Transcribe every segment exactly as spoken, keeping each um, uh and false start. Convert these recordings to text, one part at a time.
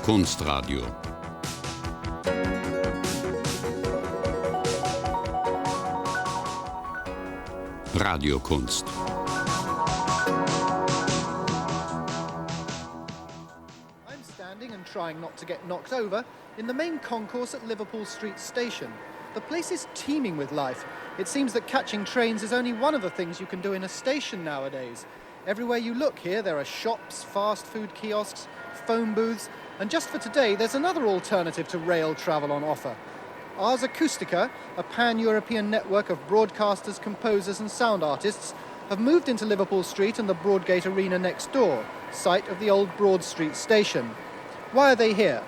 Kunstradio. Radiokunst. I'm standing and trying not to get knocked over in the main concourse at Liverpool Street Station. The place is teeming with life. It seems that catching trains is only one of the things you can do in a station nowadays. Everywhere you look here, there are shops, fast food kiosks, phone booths, and just for today, there's another alternative to rail travel on offer. Ars Acustica, a pan-European network of broadcasters, composers and sound artists, have moved into Liverpool Street and the Broadgate Arena next door, site of the old Broad Street Station. Why are they here?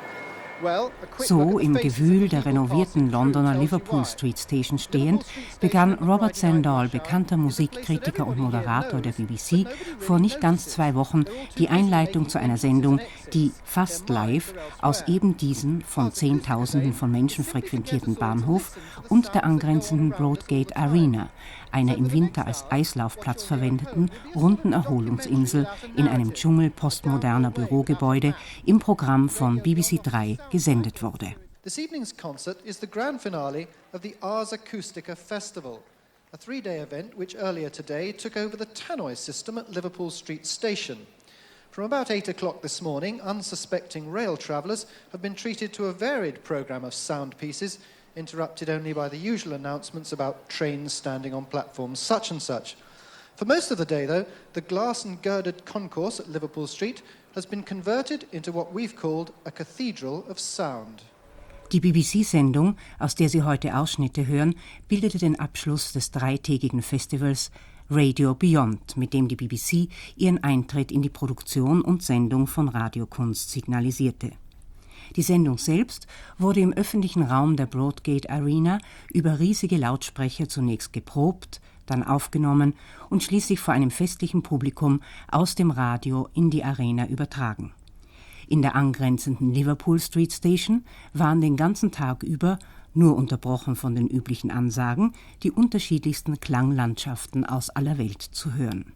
So im Gewühl der renovierten Londoner Liverpool Street Station stehend, begann Robert Sandall, bekannter Musikkritiker und Moderator der B B C, vor nicht ganz zwei Wochen die Einleitung zu einer Sendung, die fast live aus eben diesem von Zehntausenden von Menschen frequentierten Bahnhof und der angrenzenden Broadgate Arena, einer im Winter als Eislaufplatz verwendeten runden Erholungsinsel in einem Dschungel postmoderner Bürogebäude, im Programm von B B C drei gesendet wurde. This evening's concert is the grand finale of the Ars Acustica Festival, a three-day event which earlier today took over the tannoy system at Liverpool Street Station. From about eight o'clock this morning, unsuspecting rail travellers have been treated to a varied programme of sound pieces, interrupted only by the usual announcements about trains standing on platforms such and such. For most of the day, though, the glass and girded concourse at Liverpool Street has been converted into what we've called a cathedral of sound. Die B B C-Sendung, aus der Sie heute Ausschnitte hören, bildete den Abschluss des dreitägigen Festivals Radio Beyond, mit dem die B B C ihren Eintritt in die Produktion und Sendung von Radiokunst signalisierte. Die Sendung selbst wurde im öffentlichen Raum der Broadgate Arena über riesige Lautsprecher zunächst geprobt, dann aufgenommen und schließlich vor einem festlichen Publikum aus dem Radio in die Arena übertragen. In der angrenzenden Liverpool Street Station waren den ganzen Tag über, nur unterbrochen von den üblichen Ansagen, die unterschiedlichsten Klanglandschaften aus aller Welt zu hören.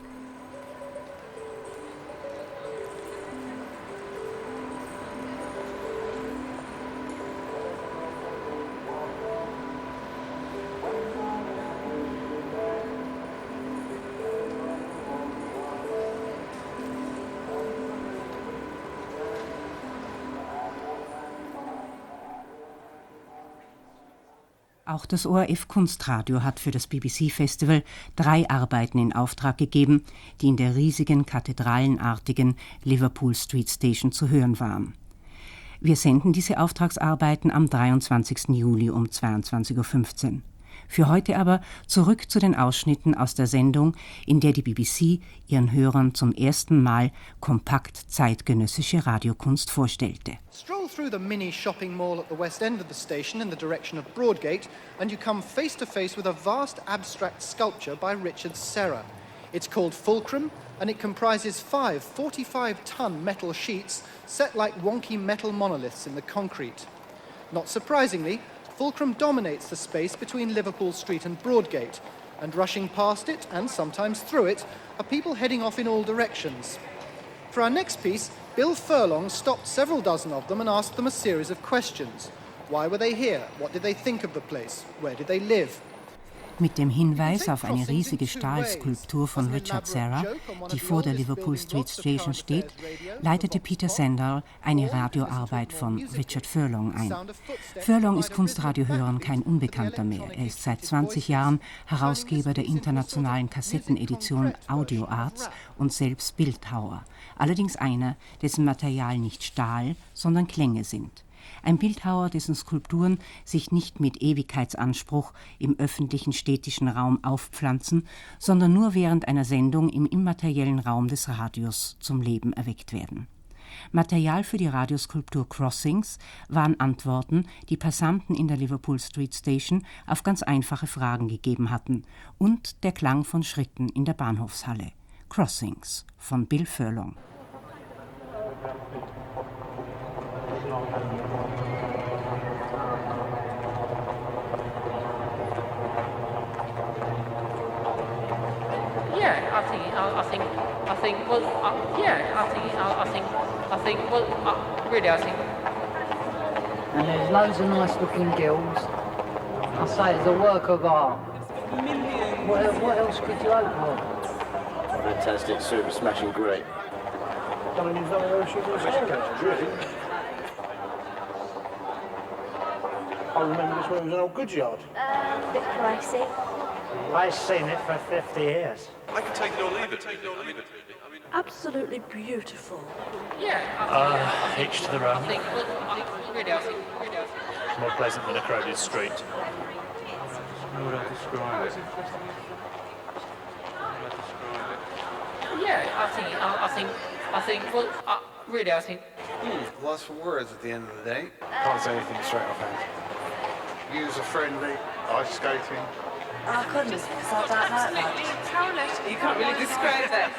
Auch das O R F Kunstradio hat für das B B C-Festival drei Arbeiten in Auftrag gegeben, die in der riesigen, kathedralenartigen Liverpool Street Station zu hören waren. Wir senden diese Auftragsarbeiten am dreiundzwanzigsten Juli um zweiundzwanzig Uhr fünfzehn. Für heute aber zurück zu den Ausschnitten aus der Sendung, in der die B B C ihren Hörern zum ersten Mal kompakt zeitgenössische Radiokunst vorstellte. Stroll through the mini shopping mall at the west end of the station in the direction of Broadgate and you come face to face with a vast abstract sculpture by Richard Serra. It's called Fulcrum and it comprises five forty-five ton metal sheets set like wonky metal monoliths in the concrete. Not surprisingly, Fulcrum dominates the space between Liverpool Street and Broadgate, and rushing past it, and sometimes through it, are people heading off in all directions. For our next piece, Bill Furlong stopped several dozen of them and asked them a series of questions. Why were they here? What did they think of the place? Where did they live? Mit dem Hinweis auf eine riesige Stahlskulptur von Richard Serra, die vor der Liverpool Street Station steht, leitete Peter Sandall eine Radioarbeit von Richard Furlong ein. Furlong ist Kunstradiohörern kein Unbekannter mehr. Er ist seit zwanzig Jahren Herausgeber der internationalen Kassettenedition Audio Arts und selbst Bildhauer. Allerdings einer, dessen Material nicht Stahl, sondern Klänge sind. Ein Bildhauer, dessen Skulpturen sich nicht mit Ewigkeitsanspruch im öffentlichen städtischen Raum aufpflanzen, sondern nur während einer Sendung im immateriellen Raum des Radios zum Leben erweckt werden. Material für die Radioskulptur Crossings waren Antworten, die Passanten in der Liverpool Street Station auf ganz einfache Fragen gegeben hatten, und der Klang von Schritten in der Bahnhofshalle. Crossings von Bill Furlong. Yeah, I think, I, I think, I think, well, uh, yeah, I think, I, I think, I think, well, uh, really, I think. And there's loads of nice looking gills. I say it's a work of art. Millions. What, what else could you hope for? Fantastic, super smashing great. Don't use nothing else you can say, really. I remember this when it was an old goods yard. Um, a bit pricey. I've seen it for fifty years. I can take it or leave it. Take it or leave it. I mean, Absolutely beautiful. Yeah. Uh, hitch to the road. I think, well, I, really, I think, really, I think. It's more pleasant than a crowded street. how would I describe it? How would I describe it? Yeah, I think, I, I think, I think, well, I, really, I think. Hmm, lost for words at the end of the day. Can't say anything straight off hand. User-friendly, ice skating. I couldn't, because I don't know much. You can't really describe that.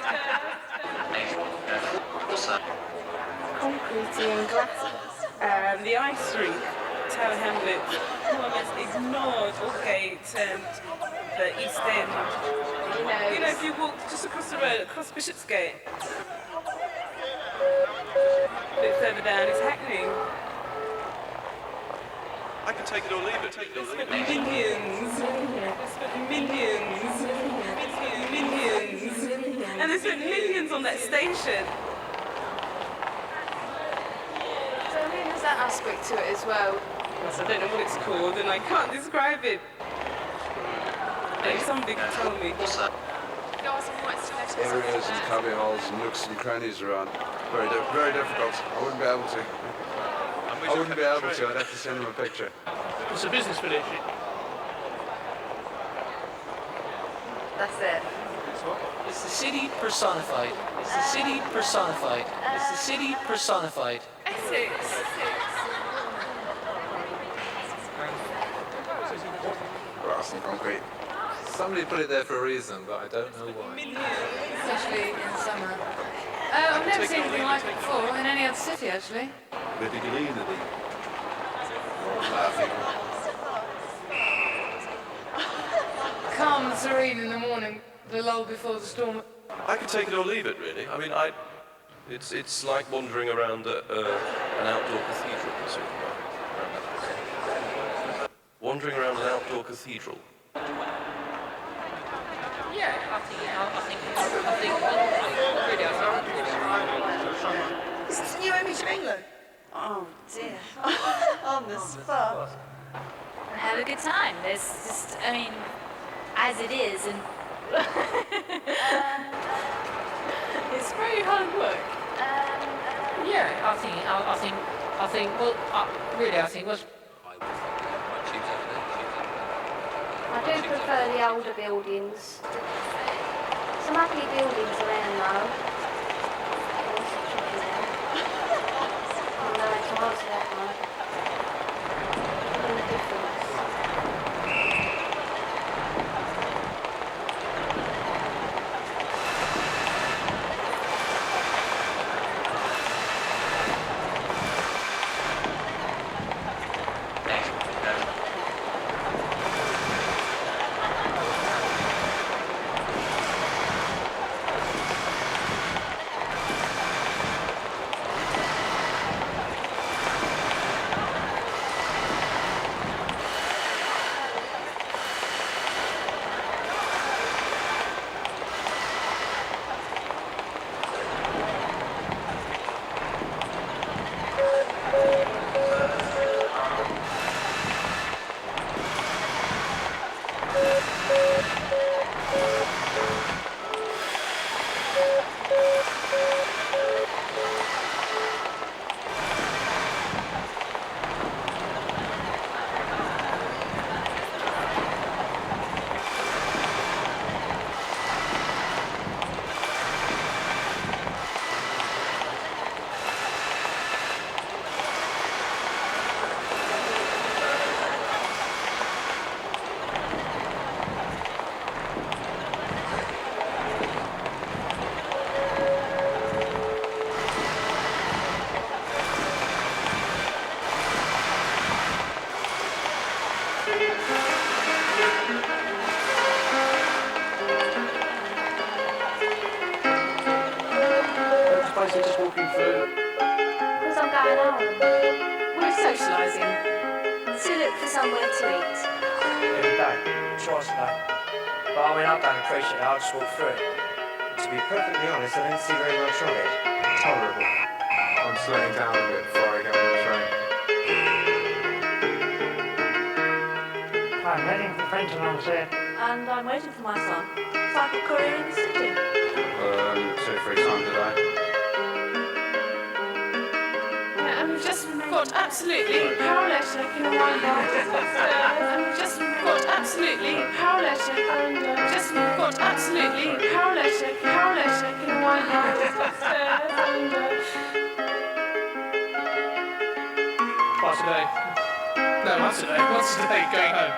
Concrete and glassy. Um, the ice rink, Tower Hamlets, more or less ignored Aldgate and the East End. You know, You know, if you walk just across the road, across Bishopsgate, a bit further down, it's Hackney. I can take it or leave it. Take it or leave it. Millions, millions, millions, and they spent millions on that station. so I mean, there's that aspect to it as well. Yes, I don't know what it's called, and I can't describe it. Maybe somebody can tell me. Areas and cubby holes and nooks and crannies around. Very, di- very difficult. I wouldn't be able to. I wouldn't be able to. I'd have to send him a picture. It's a business village. That's it. It's the city personified. It's the city personified. It's the city personified. Essex. Grass and concrete. Somebody put it there for a reason, but I don't know why. Especially in summer. Uh, I've never seen anything like it before in any other city, actually. Calm and serene in the morning, the lull before the storm. I can take it or leave it, really. I mean, I. It's it's like wandering around a, uh, an outdoor cathedral. Sort of, around that place. Wandering around an outdoor cathedral. Yeah, I think, I, I think, I think, well, really, I think. Is this a new image of England? Oh dear. On the spot. Have a good time. There's just, I mean, as it is, and It's very hard work. Yeah, I think, I, I think, I think, well, I, really, I think was. I do prefer the older buildings. Some ugly buildings around though. Oh no, it's hard to that one. Feeling the difference. Harlem. We're socialising. To look for somewhere to eat. Every day, twice a day. But I mean, I don't appreciate it, I just walk through it. To be perfectly honest, I didn't see very much of it. Tolerable. I'm slowing down a bit before I get on the train. I'm heading for Frenton on set. And I'm waiting for my son. Cycle courier in the city. Um, two, three times a day. And we've just got absolutely paralytic in a wine bar. And we've just got absolutely paralytic. And uh, just got absolutely paralytic, paralytic in a wine bar. And uh, Twice a day. No, once a day. Once a day going home.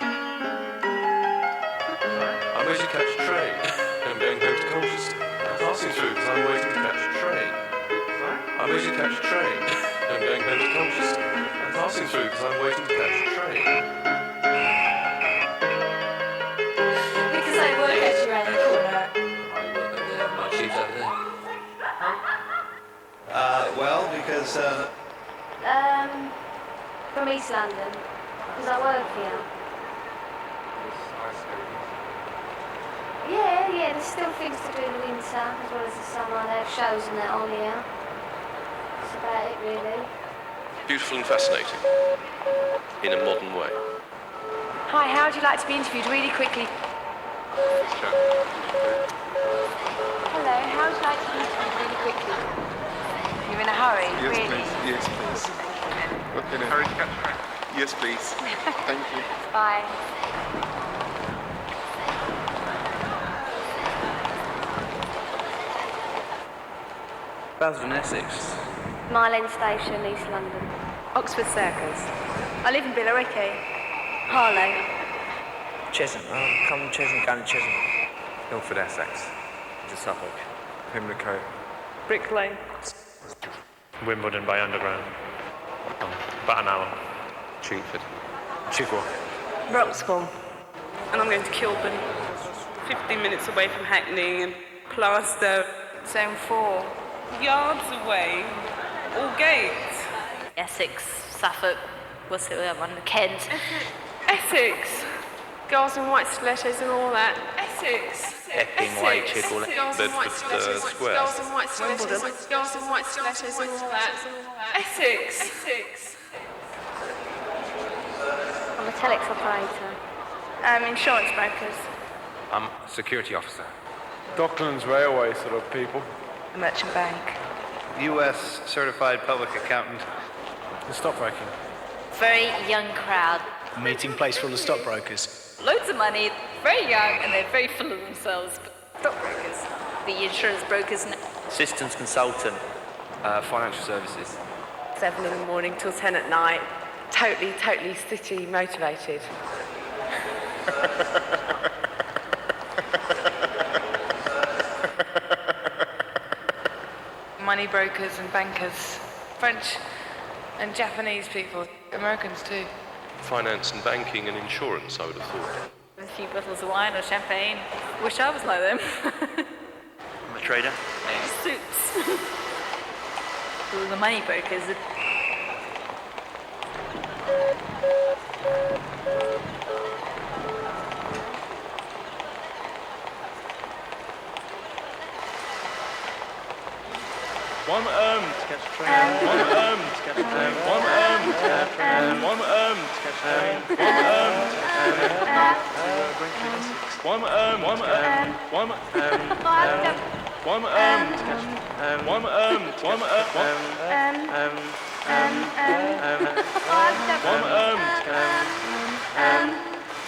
I'm waiting to catch a train. I'm going home to Colchester. I'm passing through because I'm waiting to catch a train. I'm waiting to catch a train. I'm going home to Colchester. I'm passing through because I'm waiting to catch a train. Because I work at you around the corner. I work over there. My sheep's over there. Uh, well, because, uh... Um, from East London. Because I work here. Yeah, yeah, there's still things to do in the winter as well as the summer. They have shows and that on here. That's about it, really. Beautiful and fascinating. In a modern way. Hi, how would you like to be interviewed really quickly? Hello, how would you like to be interviewed really quickly? You're in a hurry, Yes, really? please. Yes, please. In a hurry to catch a train? Yes, please. Thank you. Bye. Basildon, Essex. Mile End Station, East London. Oxford Circus. I live in Billericay. Harlow. Chesham. Oh, come Chesham, going to Chesham. Ilford, Essex. To Suffolk. Pimlico. Brick Lane. Wimbledon by Underground. About an hour. Chingford. Chigwell. Broxbourne. and I'm going to Kilburn, fifteen minutes away from Hackney and Plaster. Zone four. Yards away, Aldgate. Essex, Suffolk, what's the other one? Kent. Essex. Girls in white stilettos and all that. Essex. Epping Way, Chigwell, Bedford uh, Square. Girls in white stilettos. Girls in white stilettos and all that. Essex. Essex. I'm a telex operator. Um, insurance brokers. I'm a security officer. Docklands Railway sort of people. A merchant bank. U S certified public accountant. The stockbroking. Very young crowd. A meeting place for all the stockbrokers. Loads of money, very young, and they're very full of themselves. But stockbrokers, the insurance brokers. Systems consultant. Uh, financial services. Seven in the morning till ten at night. Totally, totally city motivated. Money brokers and bankers. French and Japanese people. Americans too. Finance and banking and insurance, I would have thought. A few bottles of wine or champagne. Wish I was like them. I'm a trader. Suits. All the money brokers. One um, to catch a train. One um, to catch a train. One um, to catch a train. One um, to catch a train. One um, to catch a train. One um, one um, one um, one um, to catch a train. One um, one um, um, um, um, one um, to catch a train.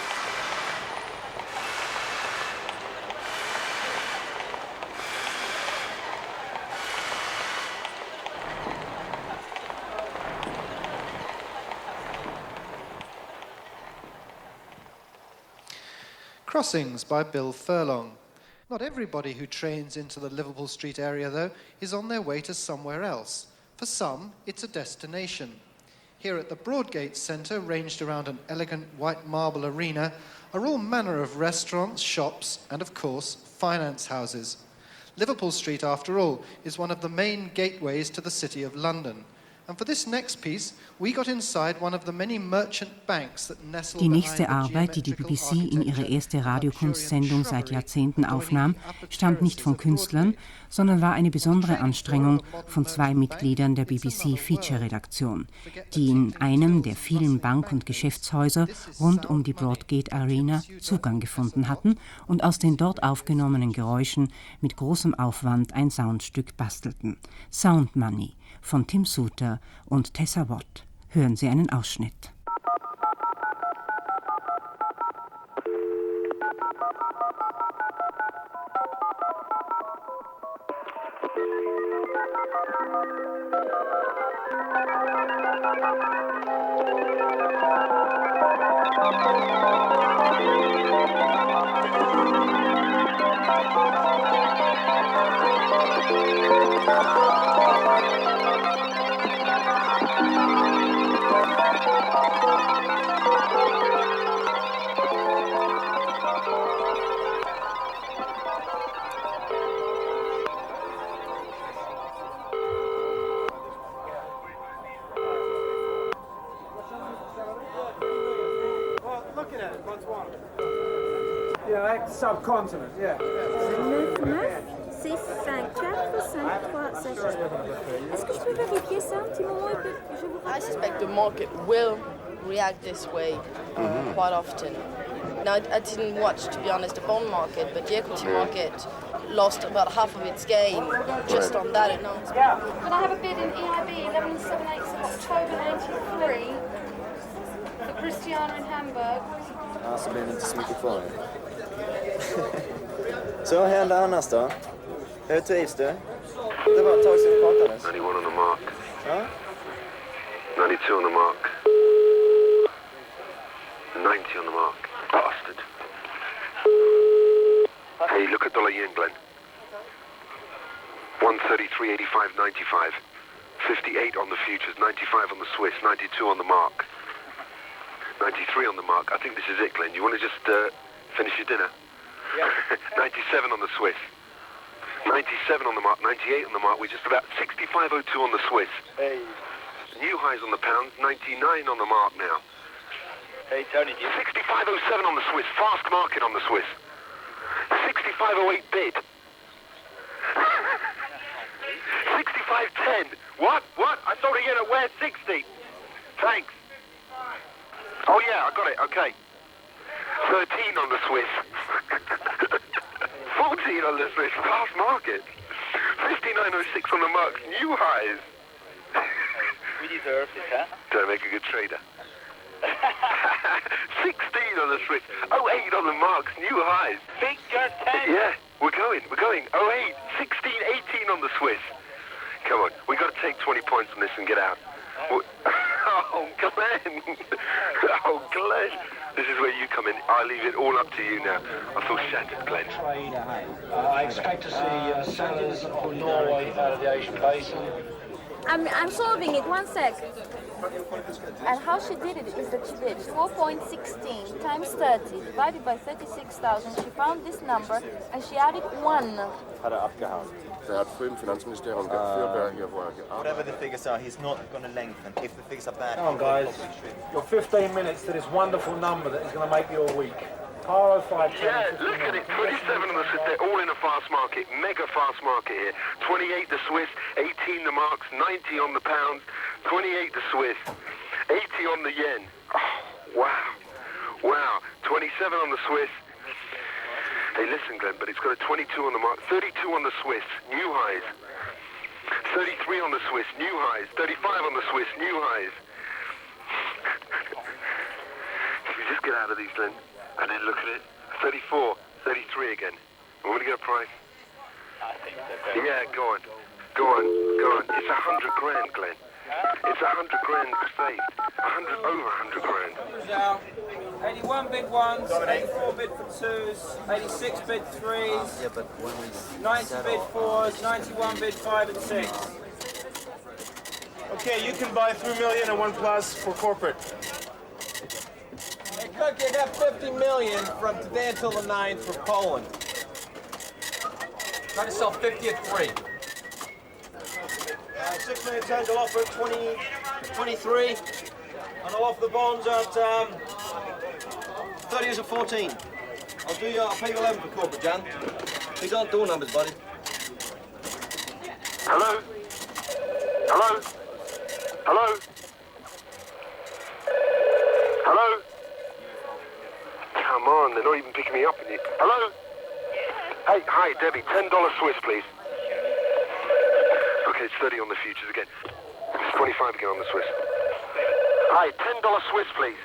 Crossings by Bill Furlong. Not everybody who trains into the Liverpool Street area, though, is on their way to somewhere else. For some, it's a destination. Here at the Broadgate Centre, ranged around an elegant white marble arena, are all manner of restaurants, shops, and of course, finance houses. Liverpool Street, after all, is one of the main gateways to the City of London, And for this next piece, we got inside one of the many merchant banks that nestle Die behind nächste the Arbeit, die die B B C in ihre geometrical erste Radiokunstsendung seit Jahrzehnten aufnahm, stammt nicht von Künstlern, sondern war eine besondere Anstrengung von zwei Mitgliedern der B B C-Feature-Redaktion, die in einem der vielen Bank- und Geschäftshäuser rund um die Broadgate Arena Zugang gefunden hatten und aus den dort aufgenommenen Geräuschen mit großem Aufwand ein Soundstück bastelten. Sound Money von Tim Suter und Tessa Watt. Hören Sie einen Ausschnitt. Subcontinent, yeah. neuf neuf six cinq quatre cinq trois sept. Est-ce que je peux vérifier ça un petit moment? Je vous I suspect the market will react this way Mhm. quite often. Now, I, I didn't watch, to be honest, the bond market, but the equity market lost about half of its gain just on that announcement. Can I have a bid in E I B eleven seventy-eight of October ninety-three for Christiana in Hamburg? Alltså blir det inte så mycket kvar. Så vad händer annars då? Hur trivs du? Det var ett tag sedan vi pratades. ninety-one on the mark. Ja? ninety-two on the mark. ninety on the mark. Bastard. Hey, look at dollar yen, Glenn. one thirty-three eighty-five ninety-five. fifty-eight on the futures, ninety-five on the Swiss, ninety-two on the mark. ninety-three on the mark. I think this is it, Glenn. You want to just uh, finish your dinner? Yeah. ninety-seven on the Swiss. ninety-seven on the mark, ninety-eight on the mark. We're just about sixty-five oh two on the Swiss. Hey. New highs on the pound, ninety-nine on the mark now. Hey, Tony. sixty-five oh seven on the Swiss, fast market on the Swiss. sixty-five oh eight bid. sixty-five ten. What? What? I thought again at where sixty. Thanks. Oh yeah, I got it, okay. thirteen on the Swiss. fourteen on the Swiss, fast market. fifty-nine oh six on the marks, new highs. We deserve this, huh? Don't make a good trader. sixteen on the Swiss, oh eight on the marks, new highs. Figure ten. Yeah, we're going, we're going. oh eight, sixteen, eighteen on the Swiss. Come on, we got to take twenty points on this and get out. Oh, Glenn. Oh, Glenn. This is where you come in. I leave it all up to you now. I feel shattered, Glenn. Uh, I expect to see uh, sellers for Norway out of the Asian basin. I'm, I'm solving it, one sec. And how she did it is that she did four point one six times thirty divided by thirty-six thousand. She found this number and she added one. Hat er abgehauen. Der hat früher im Finanzministerium für hier, wo er Whatever the figures are, he's not going to lengthen. If the figures are bad, Come on, guys. You're fifteen minutes to this wonderful number that is going to make your week. R oh five ten. Yeah, look at it. twenty-seven on the Swiss. They're all in a fast market. Mega fast market here. twenty-eight the Swiss, eighteen the marks, ninety on the pounds, twenty-eight the Swiss, eighty on the yen. Oh, wow. Wow. twenty-seven on the Swiss. Hey, listen, Glenn, but it's got a twenty-two on the mark, thirty-two on the Swiss, new highs. thirty-three on the Swiss, new highs. thirty-five on the Swiss, new highs. Can we just get out of these, Glenn? And then look at it. thirty-four, thirty-three again. I want to get a price. I think that. Yeah, go on. Go on, go on. It's a hundred grand, Glenn. It's a hundred grand saved. A hundred, over a hundred grand. Down. eighty-one bid ones, eighty-four bid for twos, eighty-six bid threes, Yeah, but when we ninety bid fours, ninety-one bid five and six. Okay, you can buy three million and one plus for corporate. Hey, Cook, you got fifty million from today until the ninth for Poland. Try to sell fifty at three. Uh, six minute tens I'll offer at twenty, twenty-three, and I'll offer the bonds at um, thirty as a fourteen. I'll do you, I'll pay you eleven for corporate, Jan. These aren't door numbers, buddy. Hello? Hello? Hello? Hello? Come on, they're not even picking me up in here. Hello? Hey, hi, Debbie, ten dollars Swiss, please. Okay, it's thirty on the futures again. It's twenty-five again on the Swiss. Hi, ten dollars Swiss, please.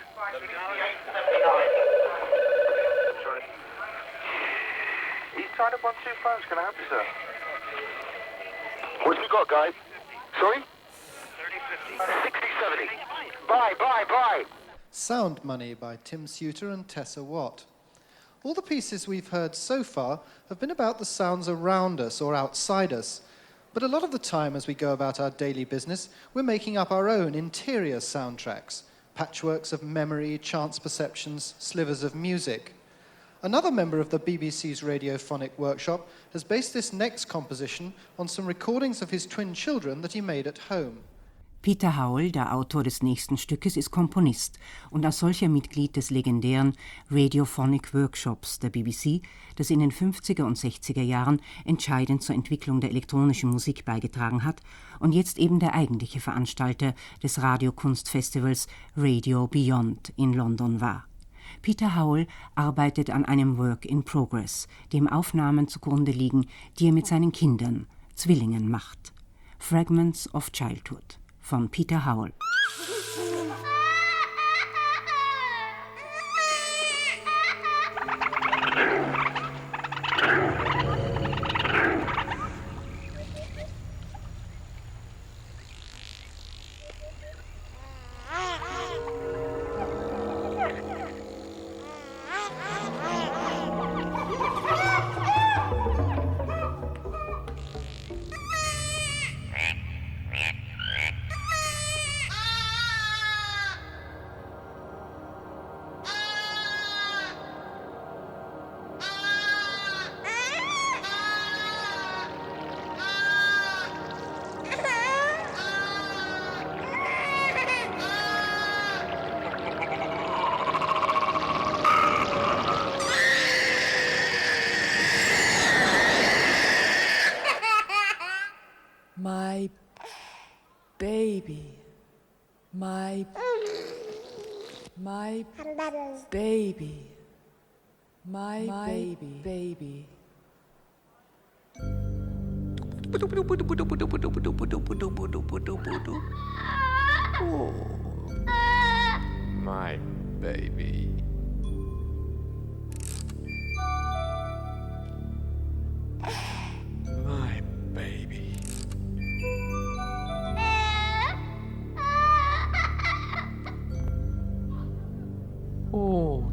He's tied up on two phones. Can I help you, sir? What have you got, guys? Sorry? sixty seventy. Bye, bye, bye. Sound Money by Tim Suter and Tessa Watt. All the pieces we've heard so far have been about the sounds around us or outside us. But a lot of the time as we go about our daily business, we're making up our own interior soundtracks, patchworks of memory, chance perceptions, slivers of music. Another member of the B B C's Radiophonic Workshop has based this next composition on some recordings of his twin children that he made at home. Peter Howell, der Autor des nächsten Stückes, ist Komponist und als solcher Mitglied des legendären Radiophonic Workshops der B B C, das in den fünfziger und sechziger Jahren entscheidend zur Entwicklung der elektronischen Musik beigetragen hat und jetzt eben der eigentliche Veranstalter des Radiokunstfestivals Radio Beyond in London war. Peter Howell arbeitet an einem Work in Progress, dem Aufnahmen zugrunde liegen, die er mit seinen Kindern, Zwillingen, macht. Fragments of Childhood von Peter Howell. My baby, my, my baby, my, my baby, baby. Oh, my baby. My baby. Oh.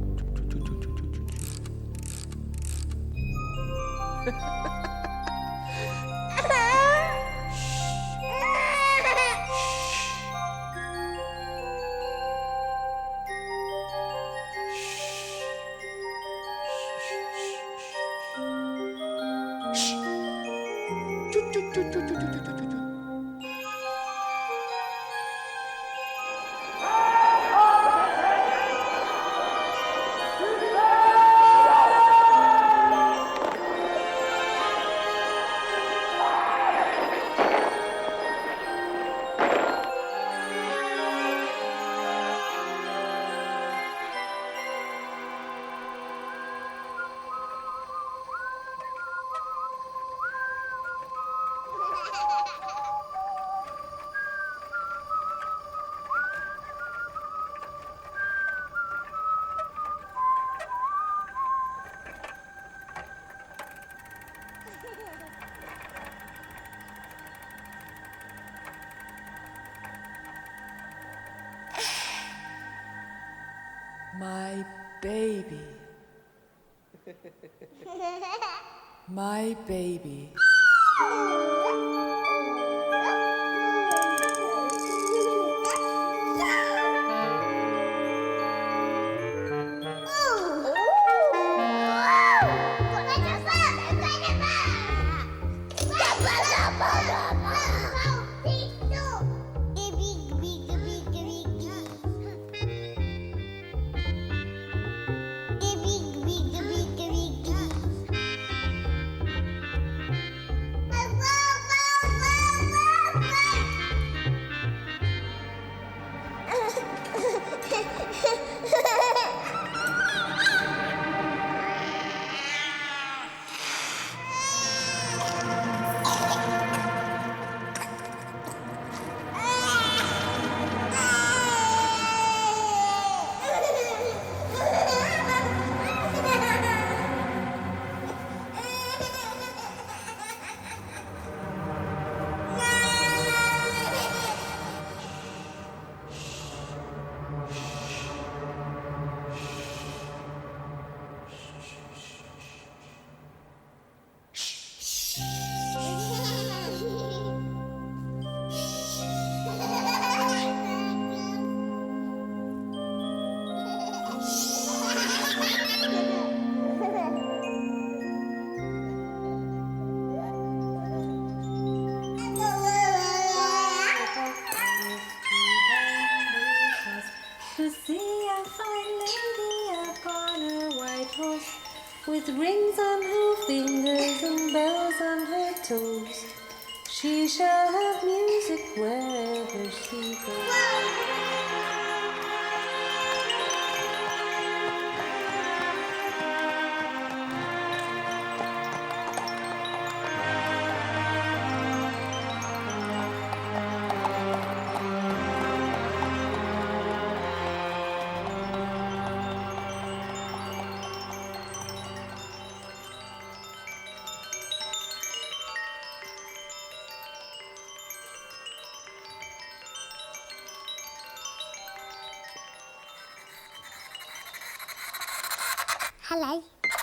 My baby. My baby. with rings on her fingers and bells on her toes. She shall have music wherever she goes. Hello.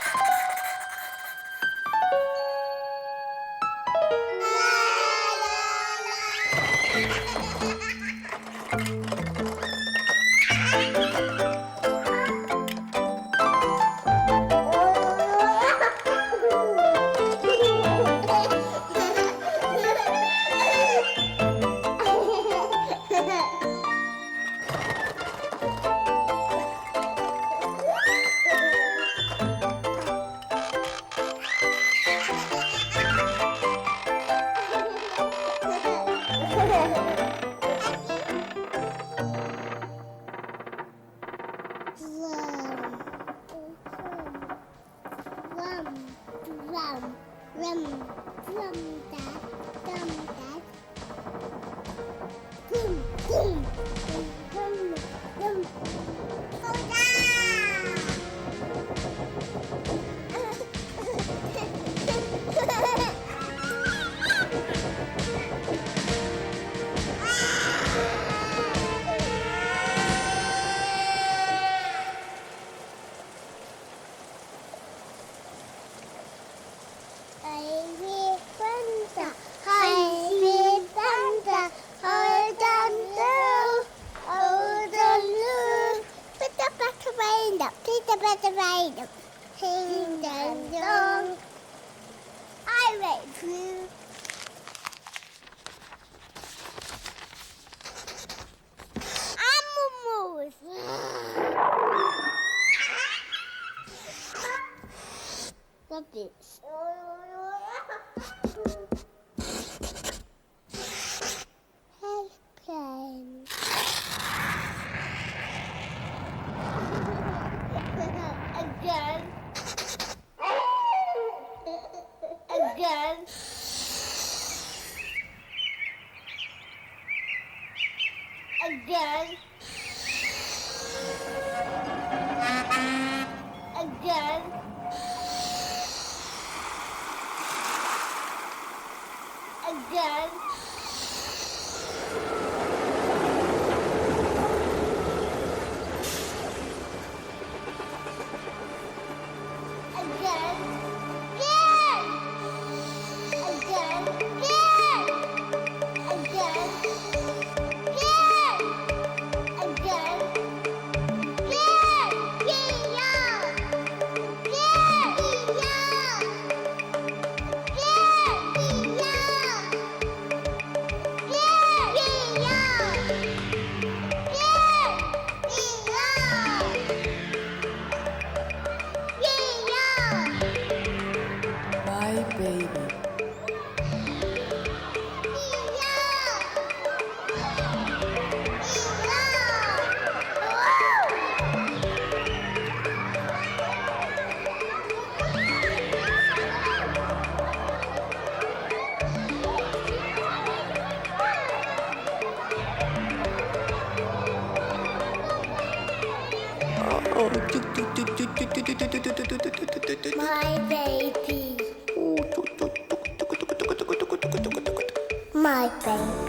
My baby. My baby.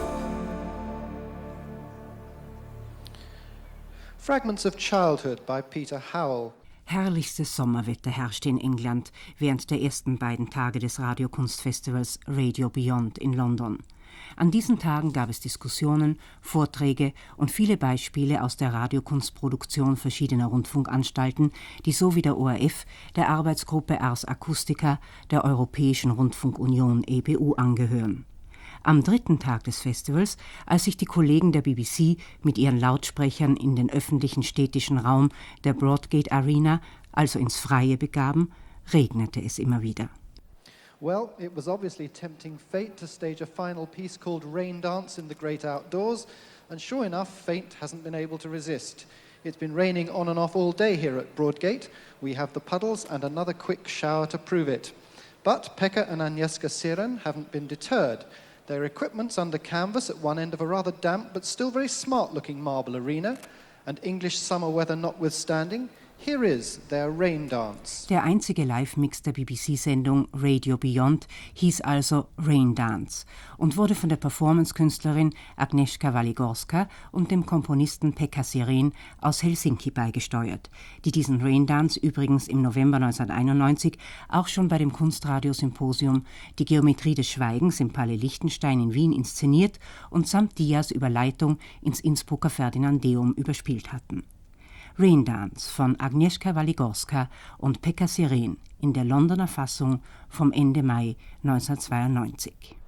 Fragments of Childhood by Peter Howell. Herrlichstes Sommerwetter herrschte in England während der ersten beiden Tage des Radiokunstfestivals Radio Beyond in London. An diesen Tagen gab es Diskussionen, Vorträge und viele Beispiele aus der Radiokunstproduktion verschiedener Rundfunkanstalten, die so wie der O R F der Arbeitsgruppe Ars Acustica der Europäischen Rundfunkunion E B U angehören. Am dritten Tag des Festivals, als sich die Kollegen der B B C mit ihren Lautsprechern in den öffentlichen städtischen Raum der Broadgate Arena, also ins Freie, begaben, regnete es immer wieder. Well, it was obviously tempting fate to stage a final piece called Rain Dance in the Great Outdoors, and sure enough, fate hasn't been able to resist. It's been raining on and off all day here at Broadgate. We have the puddles and another quick shower to prove it. But Pekka and Agnieszka Siren haven't been deterred. Their equipment's under canvas at one end of a rather damp but still very smart-looking marble arena, and English summer weather notwithstanding, here is their Rain Dance. Der einzige Live-Mix der B B C-Sendung Radio Beyond hieß also Rain Dance und wurde von der Performance-Künstlerin Agnieszka Waligorska und dem Komponisten Pekka Sirén aus Helsinki beigesteuert, die diesen Rain Dance übrigens im November neunzehnhunderteinundneunzig auch schon bei dem Kunstradiosymposium Die Geometrie des Schweigens im Palais Liechtenstein in Wien inszeniert und samt Dias über Leitung ins Innsbrucker Ferdinandeum überspielt hatten. Rain Dance von Agnieszka Waligorska und Pekka Sirén in der Londoner Fassung vom Ende Mai neunzehnhundertzweiundneunzig.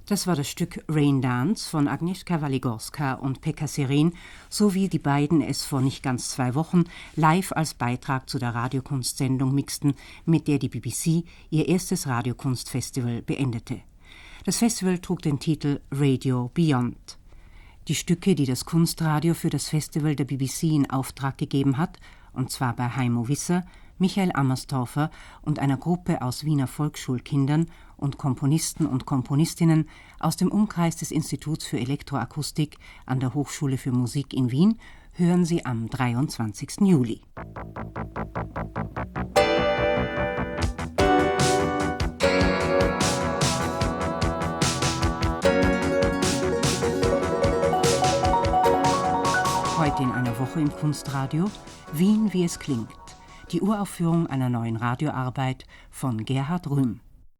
Das war das Stück Rain Dance von Agnieszka Waligorska und Pekka Sirén, so wie die beiden es vor nicht ganz zwei Wochen live als Beitrag zu der Radiokunstsendung mixten, mit der die B B C ihr erstes Radiokunstfestival beendete. Das Festival trug den Titel Radio Beyond. Die Stücke, die das Kunstradio für das Festival der B B C in Auftrag gegeben hat, und zwar bei Heimo Wisser, Michael Ammerstorfer und einer Gruppe aus Wiener Volksschulkindern und Komponisten und Komponistinnen aus dem Umkreis des Instituts für Elektroakustik an der Hochschule für Musik in Wien, hören Sie am dreiundzwanzigsten Juli. Heute in einer Woche im Kunstradio Wien, wie es klingt. Die Uraufführung einer neuen Radioarbeit von Gerhard Rühm.